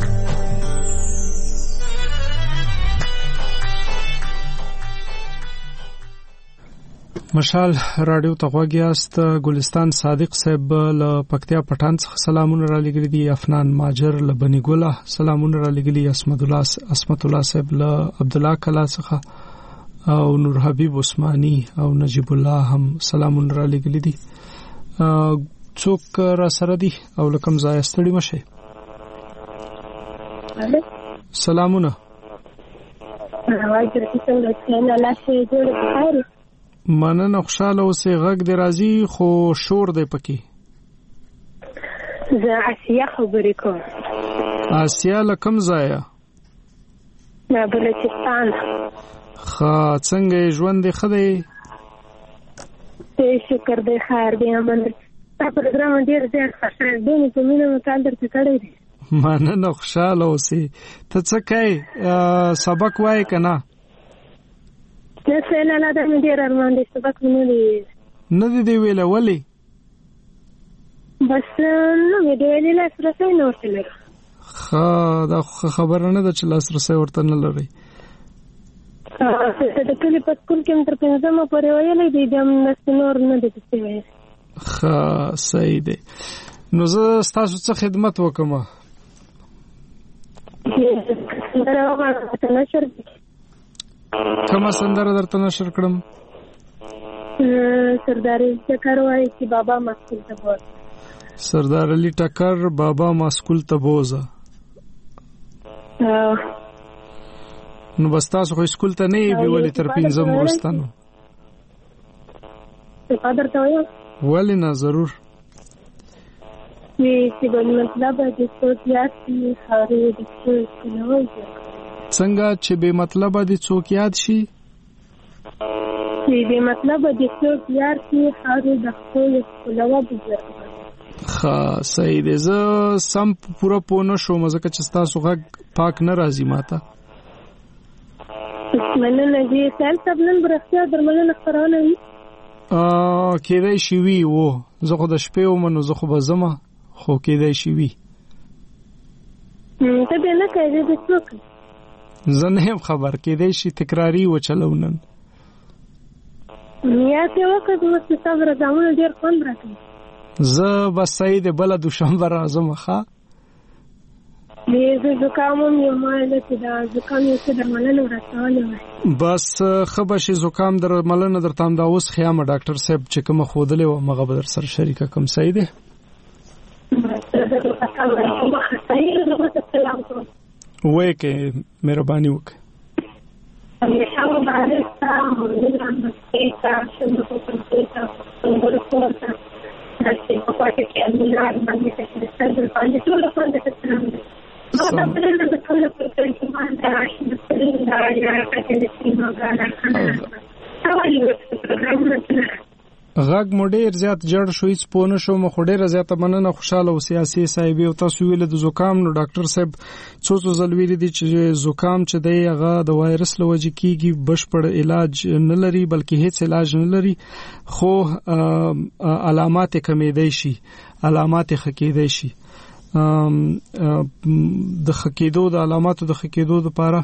مشال رادیو ته غوږ یاست. ګلستان صادق صاحب له پکتیا پټان څخه سلامونه را لګري دي. افنان ماجر له بني ګوله سلامونه را لګري. اسمت الله صاحب له عبد الله کلا څخه او نور حبیب عثماني او نجیب الله هم سلامونه را لګري دي. څوک را سره دي او لکم ځای ستړي مشه؟ سلامونه. مننه، خوشاله اوسې. غږ دی راځي خو شور دی پکې. زه آسیا خبرې کوم. آسیا له کوم ځایه؟ له بلوچستان. ښه، څنګه ژوند دی؟ ښه دی؟ شکر دی، خیر دی. ستا پروګرام ډېر زیات خوښوي. ډېر په مینه مې کال درته کړی دی. مننه، خوشاله اوسې. ته څه کوې؟ سبق وایې که نه؟ نه دا مې ډېر ارمان دی. سبق مې نه دی ویلی. ولې؟ بس نه مې دی ویلی، لاسرسی نه ورته لرم. ښه، دا خبره نه ده چې لاسرسی ورته نه لرئ. د کلي په سکول کې مې تر 5مه پورې ویلی دی، بیا همداسې نور نه دی پسې ویلی. ښه، صحیح دی. نو زه ستاسو څه خدمت وکړم؟ کومه سندره درته نشر کړم؟ سردار علي ټکر وایي چې بابا ما سکول ته بوزه. سردار علي ټکر بابا ما سکول ته بوزه. نو بس تاسو خو سکول ته نه یې بیولې تر 5 وروسته؟ نو درته وایم ولې نه، ضرور. چې مطلب د څوک یاد شي خارې د څوک نه وایي. څنګه چې بے مطلب دي څوک یاد شي؟ چې بے مطلب دي څوک یاد شي خارې د خپل خلوا بزرګ. ښه، صحیح دی. زه سم پوره پوه نه شوم ځکه چې ستاسو غږ پاک نه راځي ماته. مننه دي. سهیل صاحب نن برختیا درملنه خپرونه وي؟ کېدای شي وي. زه خو د شپې ومنو، زه خو به ځمه، خو کېدای شي وي. ته به نه کوې؟ د څوک زه نه یم خبر، کېدای شي تکراري وچلو نن. یا څه وخت مو ستا پروګرامونه ډېر خوند راکوي. زه بس صحیح دی، بله دوشنبه راځم. ښه، زه زکام هم یم، چې دا زکام یو څه درملنه ورسولی وای. بس ښه به شي. زکام درملنه درته همدا اوس ښیمه. ډاکټر صاحب چې کومه ښودلې وه هغه به در سره شریکه کړم. صحیح دی؟ وایې که مهرباني وکړئ. غږ مو ډیر زیات جړ شو، هیڅ پوه نه شوم. خو ډیره زیاته مننه، خوشاله او سیاسي صاحب. او تاسو ویل د زکام، نو ډاکټر صاحب څو ځل ویلي دي چې زکام چې دی هغه د وایرس له وجې کیږي، بشپړ علاج نه لري، بلکې هیڅ علاج نه لري. خو علامات کمیدای شي، علامات خکېدای شي. د خکېدو د علاماتو د خکېدو لپاره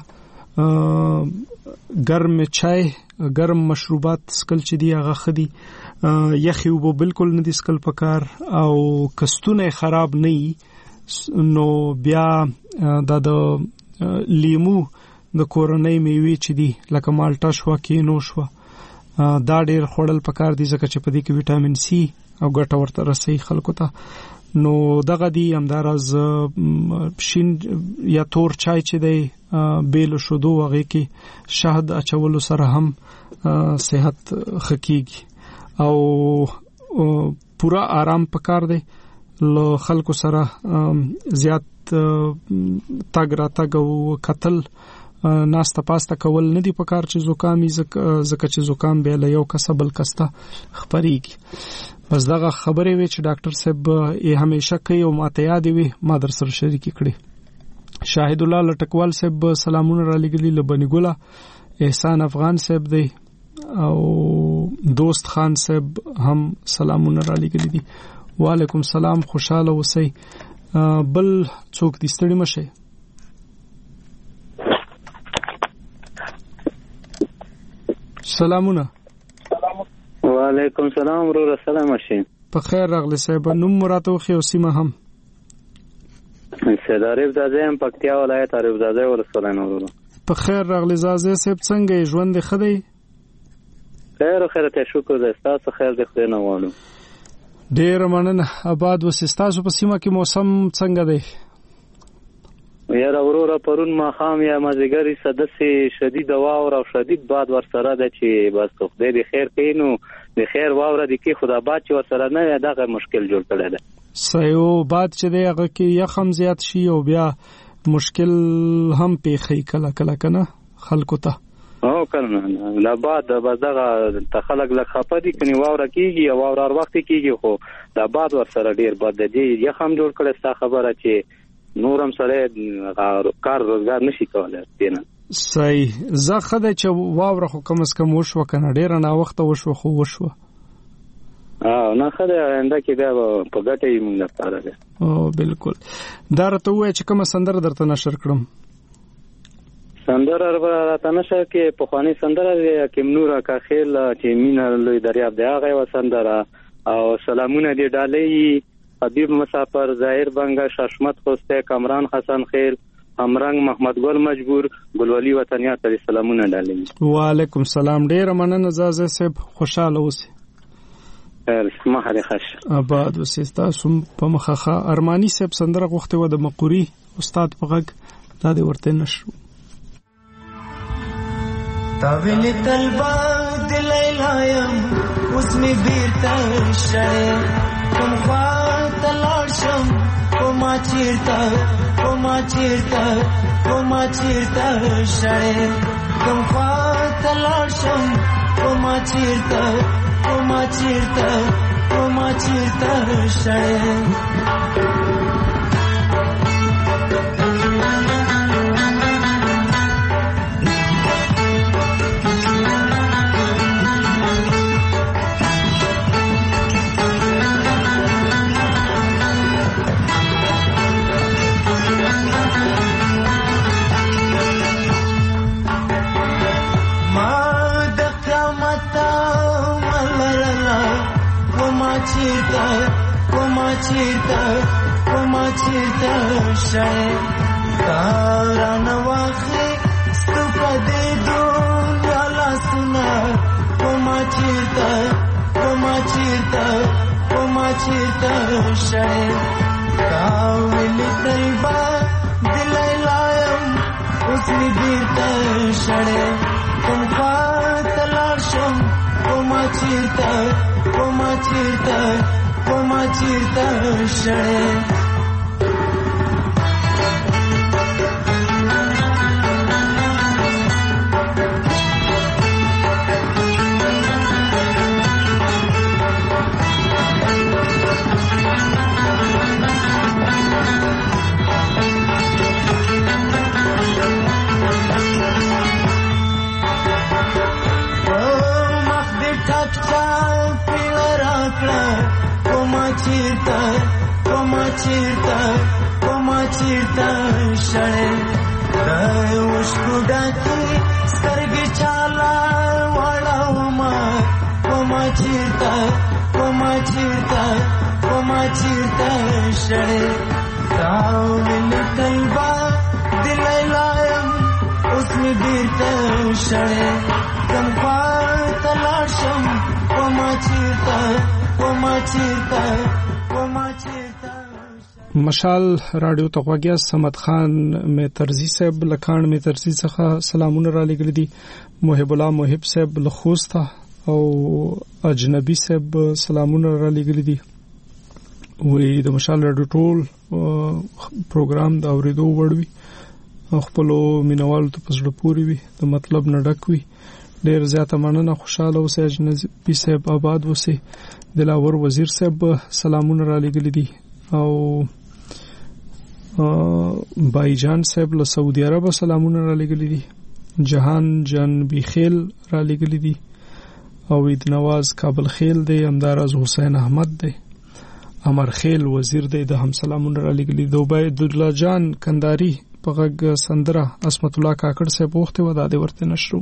ګرم چای، ګرم مشروبات سکل چې دی هغه خدي. یخي وبو بالکل نه دي سکل پکار، او کستونه خراب نه وي. نو بیا د لیمو د کورنۍ میوې چې دي لکه مالټه شو، کینو شو، دا ډېر خوړل پکار دي ځکه چې په دې کې وټامین سي او ګټه ورته رسي خلکو ته. نو دغه دی همدارز شین یا تور چای چې دی بیل شودو هغه کې شهد اچولو سره هم صحت خکېږي. او پورا آرام پکار دی. له خلکو سره زیات تاګ را تاګ او قتل ناسته پاسته کول نه دی پکار چې زکامي زکه چې زکام به له یو کسبل کستا خبريږي. بس دغه خبرې وی چې ډاکټر صاحب یې همیشه کوي او ماته یاد وي ما در سره شریک کړي. شاهد الله لټکوال صاحب سلامونه را لګلي. لبنی ګولا احسان افغان صاحب دی او دوست خان صاحب هم سلامونه را لګلي دي. وعلیکم السلام، خوشاله اوسئ. بل څوک دې ستړي مشه. سلامونه. وعلیکم السلام ورور، سلام شي. په خیر راغلی صاحب. نوم مراته خو سیمه هم سید عارف زاده هم پکتیا ولایت عارف زاده ولسوالۍ ورور. په خیر راغلی زاده صاحب، څنګه ژوند خدای؟ خیر ته شکر دې، تاسو خیر دې خدای نه والو. ډیر مننه. آباد وسستاسو په سیمه کې موسم څنګه دی؟ یاره ورور پرون ما خام یا مازیګری سدسي شدید واور او شدید باد ور سره ده چې بس خدای دې خیر کینو، د خیر واور دې کې خدا باد چې ور سره نه دغه مشکل جوړ کړی ده. سایو باد چې دی هغه کې یخم زیات شي او بیا مشکل هم پیخی کله کله کنه خلکو ته. او کنه لا باد بس دغه تخلق لک خپدي کني واور کیږي او واور هر وخت کیږي، خو دا باد ور سره ډیر باد دی. یخم جوړ کړی ستا خبره چې نورم سره کار روزګار نشي کولای دینه. صحیح. زه خدای چې واور خو کم از کم وشو کنه ډیر نه وخت وشو خو وشو. نه خدای انده کې دا په ګټه یې موږ لپاره ده. او بالکل. دا راته وای چې کوم سندره درته نشر کړم. سندره راته نشر کې په خواني سندره کې نور کا خیل چې مینا لوی دریاب دی هغه و سندره او سلامونه دی ډالۍ حبیب مسافر، ظاهر بنگا، ششمت خوسته، کامران حسن خیل، امرنګ محمد ګل مجبور، ګلولي وطنیات ته سلامونه ډالې. وعلیکم السلام. ډیر مننه زازه صاحب، خوشاله اوسئ. خیر سمحه خش. آباد اوسئ. تاسو په مخخه ارمانی صاحب سندره غوښته و د مقوري استاد په غږ دا دې ورته نشو. تاویل طلبا دل لایم اوس می بیرته شې کوم خوا تلاشم کوما چیرته شړې کوم خوا تلاشم کوما چیرته شړې. چیرته شړې تارا نواخې ستپدې دنیا لاسونه کوما چیرته شړې کاویل طلبا دل لایم اوس می بیرته شړې کوم خوا تلاشم کوما چیرته شړې. کوما چیرته شړې د وشکو ډکې سترګې چاله وړاوما کوما چیرته شړې تاویل طلبا دل لایم اوس می بیرته شړې کوم خوا تلاشم کوما چیرته مشال رادیو ته غوږی سمد خان میترزی صاحب لکان میترزی څخه سلامونه را لګل دي. محب الله محب صاحب لخوسته او اجنبی صاحب سلامونه را لګل دي. وی د مشال رادیو ټول پروګرام دا اوریدو وړوي خپل مینوال ته پزړه پوری وي د مطلب نه ډک وي. ډیر زیاته مننه. خوشاله اوسئ. اجنبی صاحب آباد اوسئ. دلاور وزیر صاحب سلامونه را لګل دي او بای جان صاحب له سعودي عرب سلامونه را لګل دي. جهان جان بخیل را لګل دي او عید نواز کابل خیل دی. امدارز حسین احمد دی. امرخیل وزیر دی د هم سلامونه را لګلی د عبید الله جان کنداری په غږ سندره اسمت الله کاکړ صاحب وخت و د ورته نشرو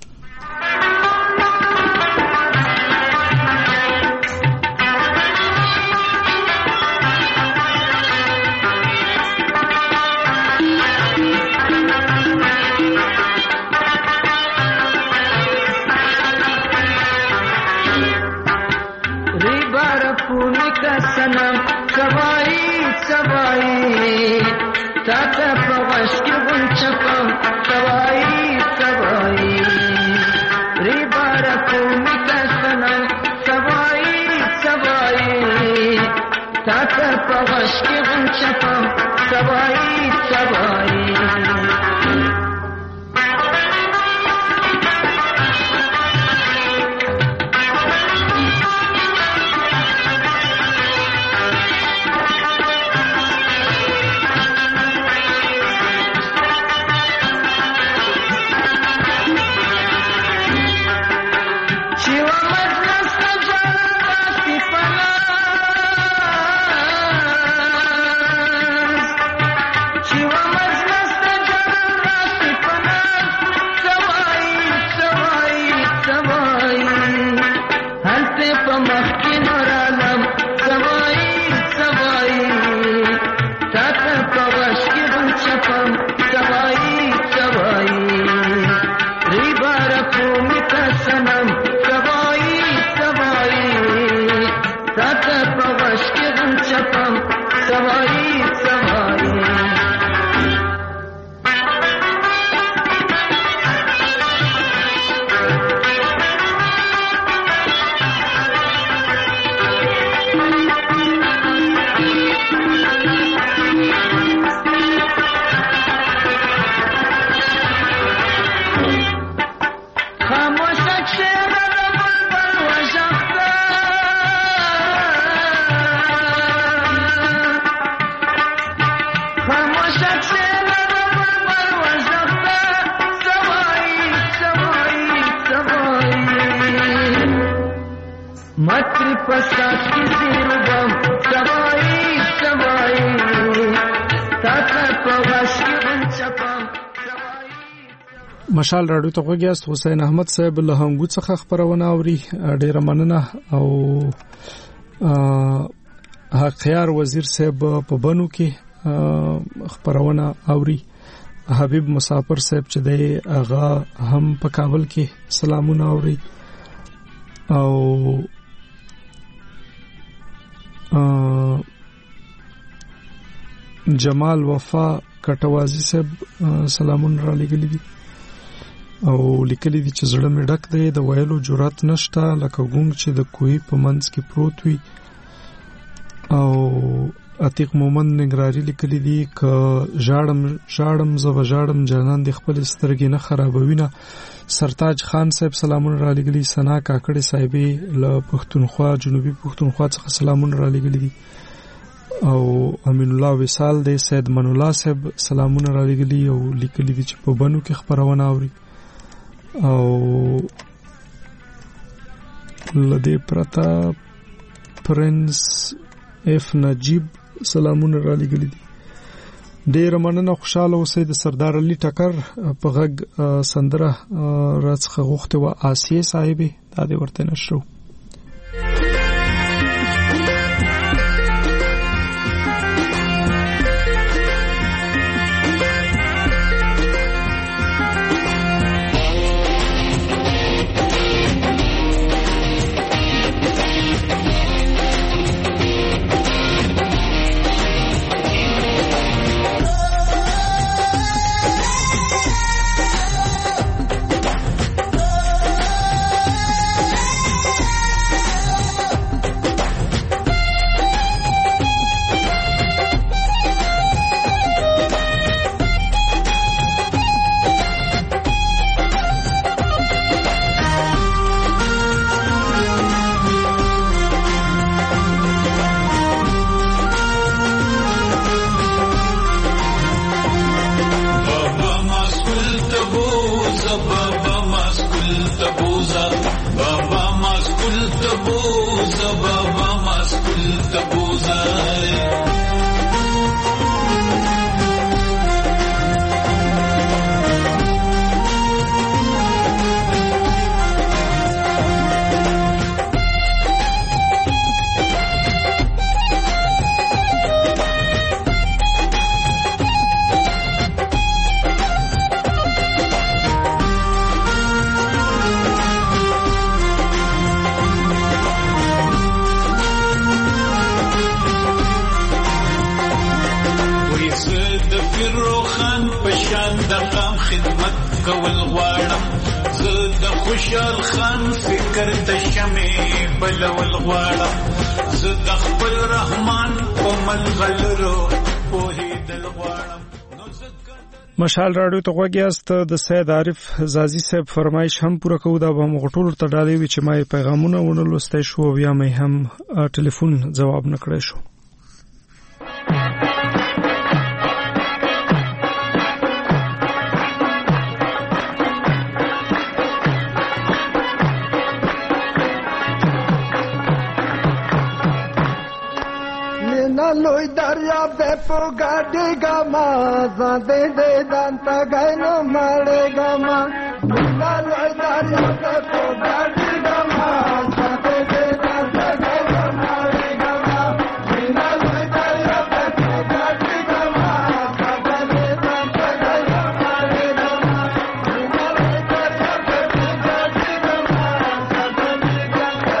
مشال راډیو ته غوږیاست. حسین احمد صاحب له هنګو څخه خبرونه اوري. ډیره مننه. او حقیار وزیر صاحب په بنو کې خبرونه اوري. حبیب مسافر صاحب چې دی هغه هم په کابل کې سلامونه اوري. او جمال وفا کټوازی صاحب سلامونه را لګلی دي او لیکلي دي چې زړه مې ډک دی، د ویلو جرأت نشته لکه ګونګ چې د کوهي په منځ کې پروت وي. او عتیق مومن نګراری لیکلي دي ک ژاړم زو ژاړم جانان د خپل سترګې نه خرابوي نه. سرتاج خان صاحب سلامونه را لګلي. سنا کاکړې صاحبې له پښتونخوا جنوبي پښتونخوا څخه سلامونه را لګلي دي. او امین الله وصال دی. سید من الله صاحب سلامونه را لګلي او لیکلي دي چې په بنو کې خبرونه اوري. او لدې پرتا پرنس اف نجیب سلامونه را لګلي دي. ډیر مننه. خوشاله اوسئ. د سردار علي ټکر په غږ سندره راڅخه غوښته و آسیه صاحب دا دې ورته نشو. خدمت کول غواړم زه د خوشحال خان فکر ته شمې بلول غواړم زه د خپل رحمان په ملغلرو پوهېدل غواړم. مشال راډیو ته غوږ یاست. د سید عارف زازي صاحب فرمایش هم پوره کوو. دا به موږ ټول ته ډالۍ وي چې ما یې پیغامونه ونه لوستی شو او یا مې هم ټلیفون ځواب نه کړی شو. لوی دریاب دې په ګاډي ګما زده دې دانتا غنو مړې ګما لوی دریاب دې په ګاډي ګما زده دې دانتا غنو مړې ګما لوی دریاب دې په ګاډي ګما زده دې دانتا غنو مړې ګما لوی دریاب دې په ګاډي ګما زده دې دانتا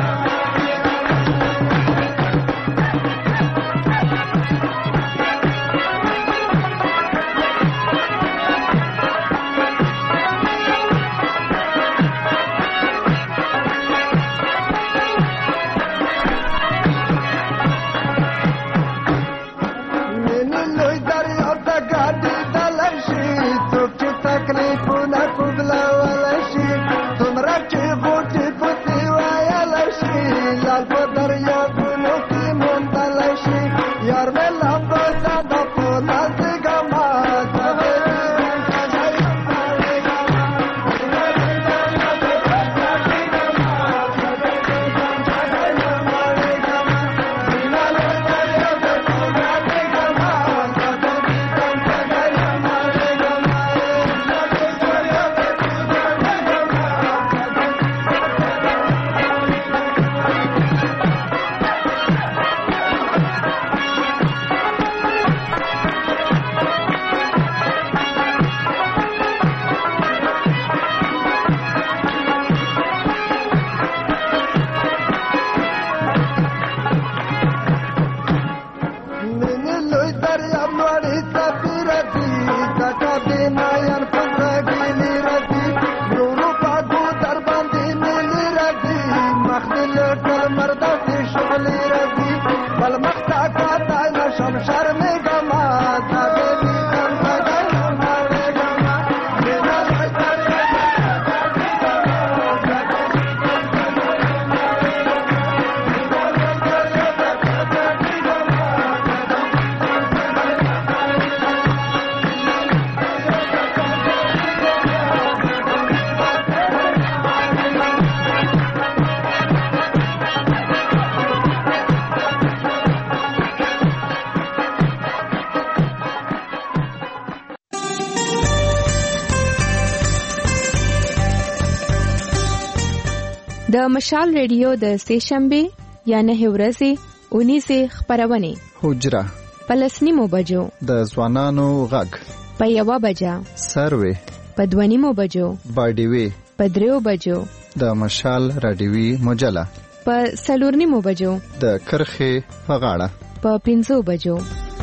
د مشال ریډیو د سهشنبه یا نه ورځې 19 خبرونه حجره پلسنیمو بجو د ځوانانو غږ په 1 بجا سروي په 2 بجو باډیوي په 3 بجو د مشال رادیوي مجله په 4 بجو د کرخه فغاړه په 5 بجو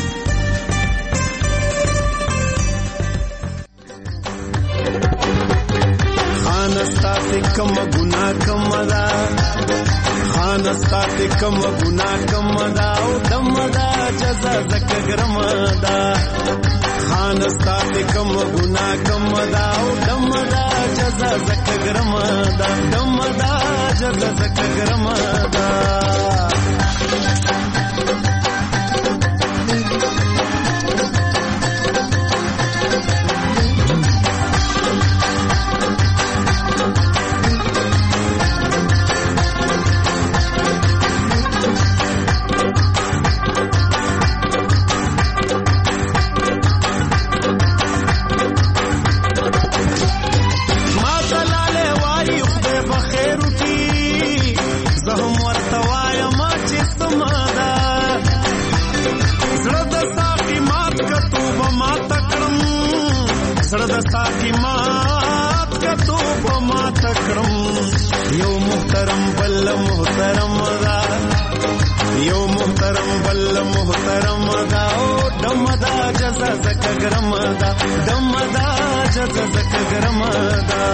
خانستا کم ګنا کم دا خانستا کم ګنا کم دا او دم دا جزا زک ګرم دا خانستا کم ګنا کم دا او دم دا جزا زک ګرم دا دم دا جزا زک ګرم دا ساقی مات کتو په مات کړم یو محترم بل محترم دا یو محترم بل محترم دا او دم دا جزا زکه ګرم دا دم دا جزا زکه ګرم دا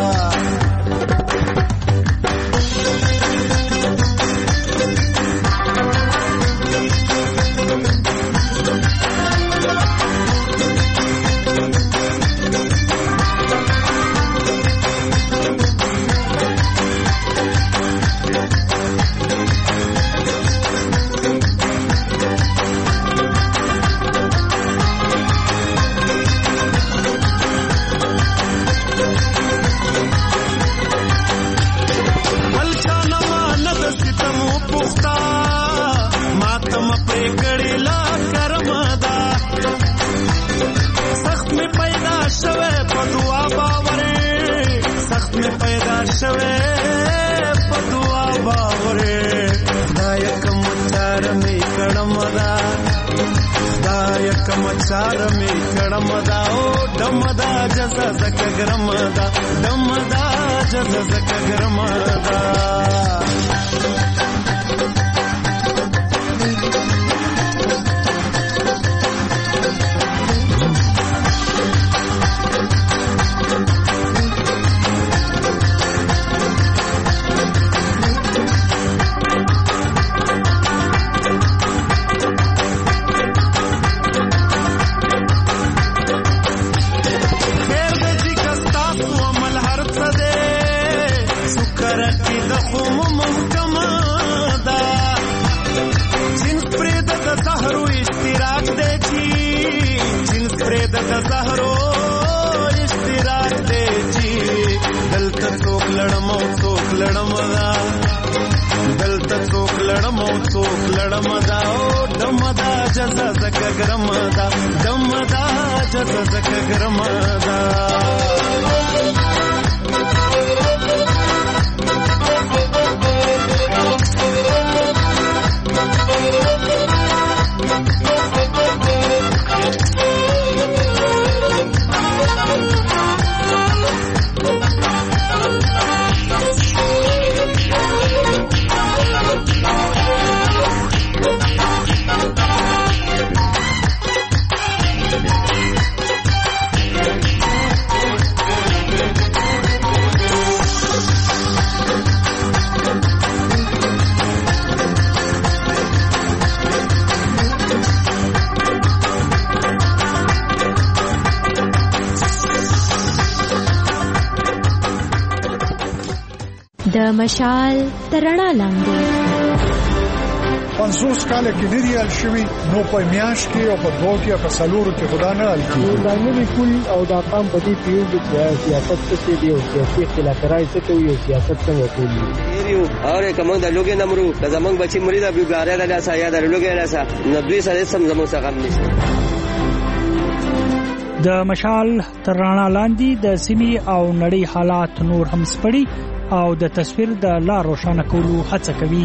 چار می کړم دا او دم دا جزا زکه ګرم دا دم دا جزا زکه ګرم دا جزا زکه ګرم دا دم دا جزا زکه ګرم دا د مشال ترڼا لاندې 50 کال کې لري شوی نو په میاش کې او په دوه کې په سلورو کې خدا نه الکی دا نوې کول او دا قام په دې پیو د سیاست څخه دی او سیاسي اختلاف راځي ته یو سیاست څنګه کوي یو اوره کوم د لوګي نمرو د زمنګ بچي مرید ابو ګاره د لاسه یا د لوګي لاسه نبوي سره سم زمو څخه غم نشته د مشال ترڼا لاندې د سیمې او نړۍ حالات نور هم سپړي او د تصویر د لار روښانه کولو هڅه کوي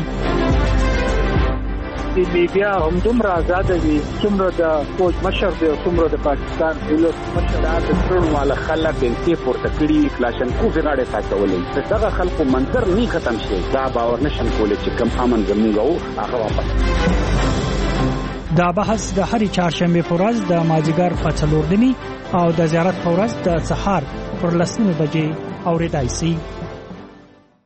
د میډیا هم دومره آزاد دي څومره د فوج مشر دی او څومره د پاکستان دولت مشر د ټول مال خلک انتي پورته کړي کلاشن کو غاړه تاچولې دغه خلکو منظر نه ختم شي دا باور نشم کولای چې کم امن زموږ هغه واپس دا بحث د هرې چهارشنبه په ورځ د مازیګر په 4 او د زیارت په ورځ د سهار پر 10 بجې اوریدای شي